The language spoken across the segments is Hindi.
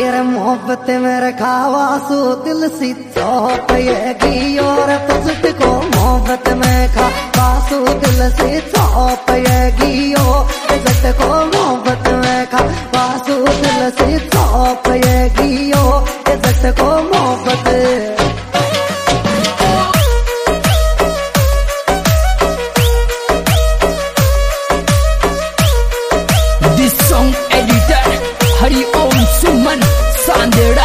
ये मोहब्बत में रखावा सो दिल सी चौपएगी और तुझको मोहब्बत में खावा सो दिल से चौपएगी और तुझको मोहब्बत में खावा सो दिल से चौपएगी और तुझको मोहब्बत। Suman Sandera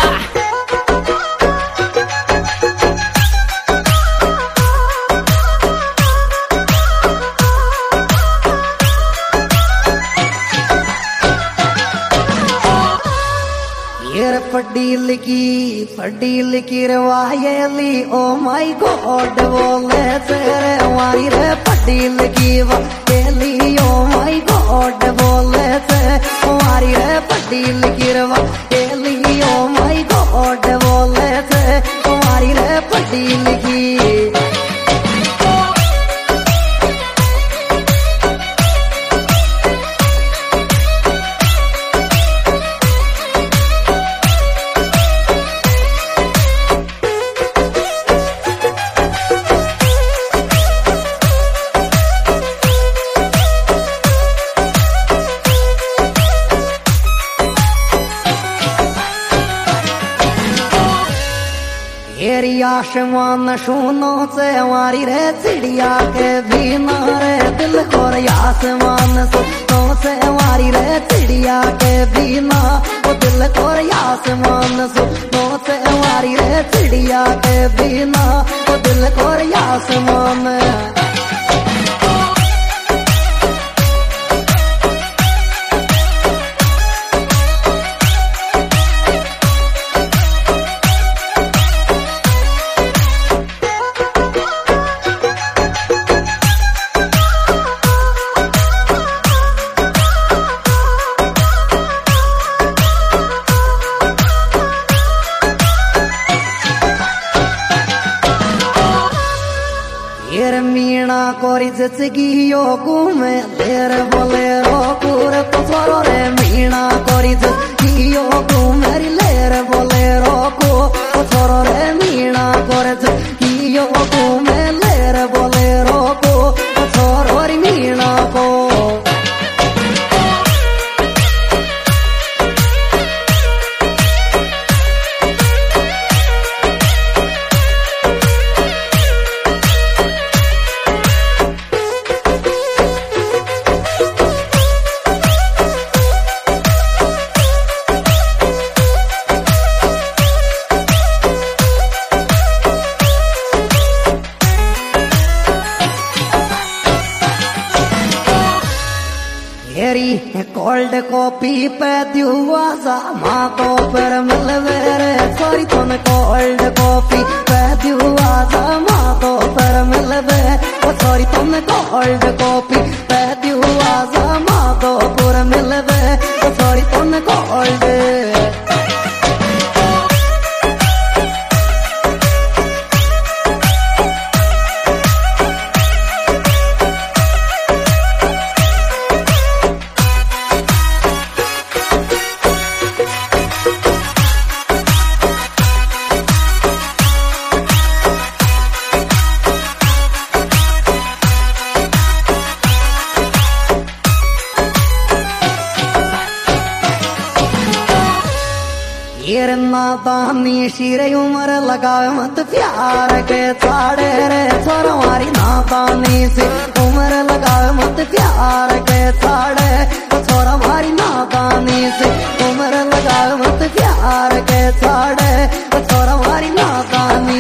ये पढ़ी लिखी रवायली ओ माय गॉड बोले तेरे हमारी रे पढ़ी लिखी वायली ओ माय गॉड बोले तेरे हमारी रे पढ़ी लिखी रवायली ओ माय गॉड बोले तेरे हमारी रे पढ़ी लिखी। तेरी आसमान सुनो से हमारी रे चिड़िया के बिना रे दिल को आसमान सुनो से हमारी रे चिड़िया के बिना वो दिल को आसमान सुनो से हमारी रे चिड़िया के बिना वो दिल को आसमान। मीणा कोरी जचगियो घूमे देर बोले रो पूरे पसरो रे मीणा कोरी जचगियो घूमे लेर बोले रो को पसरो रे मीणा कोरी जचगियो घूमे लेर बोले रो को पसरो रे मीणा को। कोल्ड कॉफी पे दुआ सा माँ को पर मिलवे रे सॉरी तुम कोल्ड कॉफी पे दुआ सा माँ को पर मिलवे सॉरी तुम कोल्ड कॉफी पे दुआ सा माँ को पर मिलवे सॉरी तुम कोल्ड। ये नादानी शिरे उम्र लगाए मत प्यार के छाड़े रे छोर हमारी नादानी से उम्र लगाए मत प्यार के छाड़े छोर हमारी नादानी से उम्र लगाए मत प्यार के छाड़े छोर हमारी नादानी।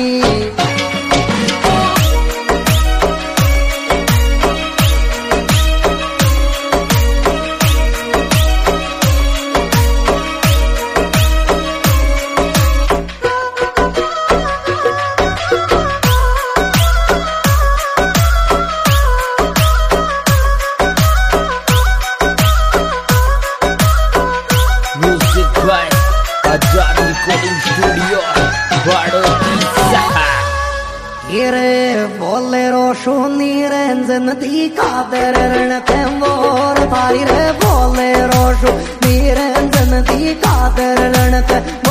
बोले रोशो निरंजन दी कादर रणते मोर थारी रे बोले रोशो निरंजन दी कादर रणते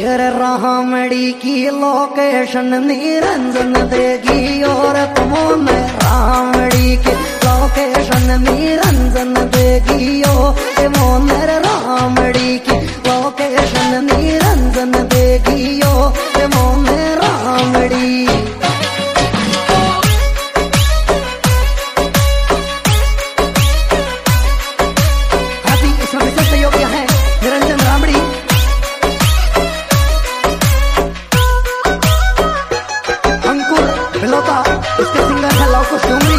ये रामड़ी की लोकेशन निरंजन देगी और तुमने रामड़ी की लोकेशन निरंजन देगी ओ मोनर रामड़ी की लोकेशन निरंजन देगी ओ मोनर रामड़ी। अभी इसमें विशेष सहयोगी है निरंजन रामड़ी, अंकुर बिलोता, इसके सिंगर है लवकुश डूंगरी।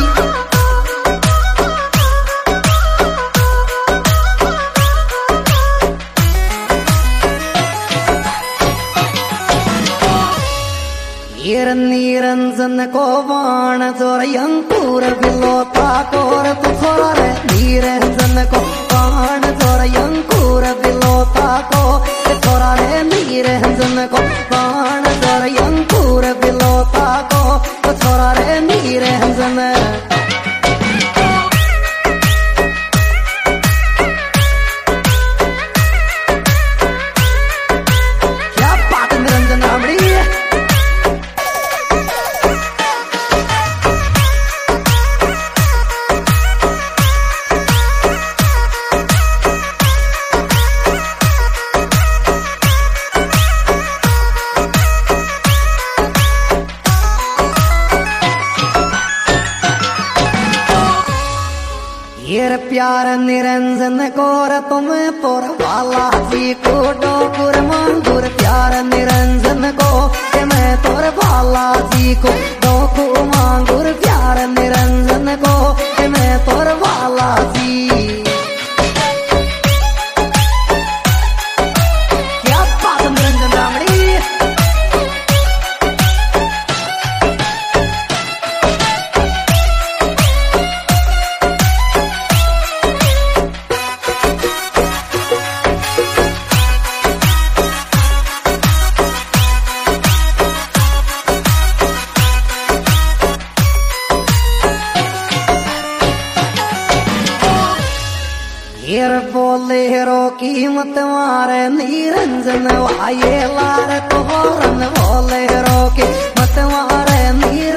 निरंजन को बाण जोर अंकुर बिलोता कोर तू थोड़ा रे निरंजन को बाण जोर अंकुर बिलोता को थोड़ा रे निरंजन को बाण जोर अंकुर बिलोता को थोड़ा रे निरंजन। क्या बात है निरंजन रामड़ी। ये प्यार निरंजन कोर तुम तोर वाला जी को डोकुर मांगुर प्यार निरंजन को मैं तोर वाला जी को डोकू मांगुर प्यार निरंजन को मैं तोर वाला जी। क्या बात निरंजन रामड़ी। हीर बोलेरो कीमत मारे निरंजन वाये लार तोरन बोलेरो की मत मारे निरंजन